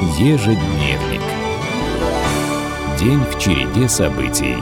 Ежедневник. День в череде событий.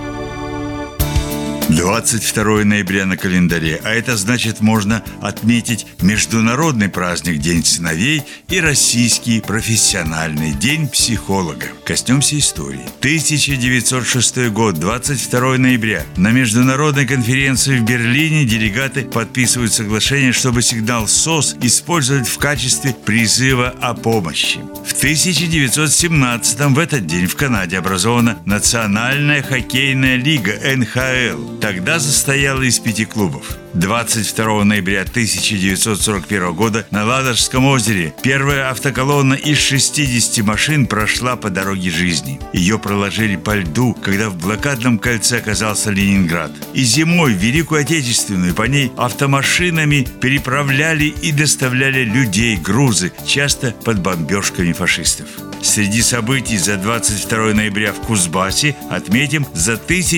22 ноября на календаре, а это значит, можно отметить международный праздник День сыновей и российский профессиональный День психолога. Коснемся истории. 1906 год, 22 ноября. На международной конференции в Берлине делегаты подписывают соглашение, чтобы сигнал СОС использовать в качестве призыва о помощи. В 1917 в этот день в Канаде образована Национальная хоккейная лига НХЛ. Тогда состояла из 5 клубов. 22 ноября 1941 года на Ладожском озере первая автоколонна из 60 машин прошла по дороге жизни. Ее проложили по льду, когда в блокадном кольце оказался Ленинград. И зимой в Великую Отечественную по ней автомашинами переправляли и доставляли людей, грузы, часто под бомбежками фашистов. Среди событий за 22 ноября в Кузбассе отметим за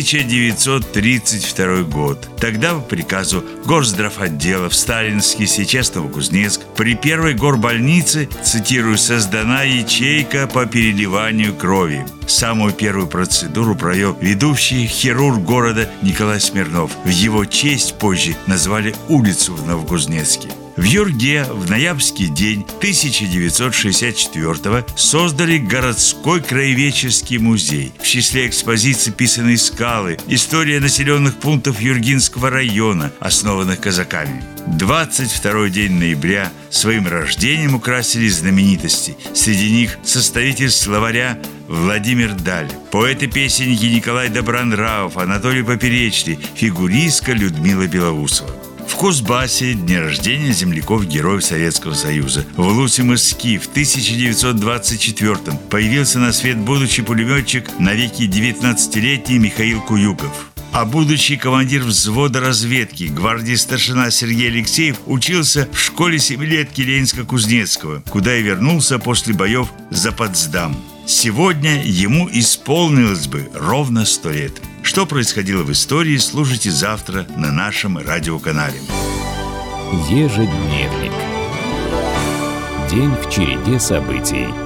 1932 год. Тогда по приказу Горздравотдела в Сталинский, сейчас Новокузнецк, при первой горбольнице, цитирую, создана ячейка по переливанию крови. Самую первую процедуру провел ведущий хирург города Николай Смирнов. В его честь позже назвали улицу в Новокузнецке. В Юрге в ноябрьский день 1964-го создали городской краеведческий музей. В числе экспозиций писаные скалы, история населенных пунктов Юргинского района, основанных казаками. 22 день ноября своим рождением украсили знаменитости. Среди них составитель словаря Владимир Даль, поэты-песенники Николай Добронравов, Анатолий Поперечный, фигуристка Людмила Белоусова. В Кузбассе дни рождения земляков-героев Советского Союза. В Лусе-Мыски в 1924-м появился на свет будущий пулеметчик, навеки 19-летний Михаил Куюков. А будущий командир взвода разведки, гвардии старшина Сергей Алексеев, учился в школе семилетки Ленинска-Кузнецкого, куда и вернулся после боев за Потсдам. Сегодня ему исполнилось бы ровно 100 лет. Что происходило в истории, слушайте завтра на нашем радиоканале. Ежедневник. День в череде событий.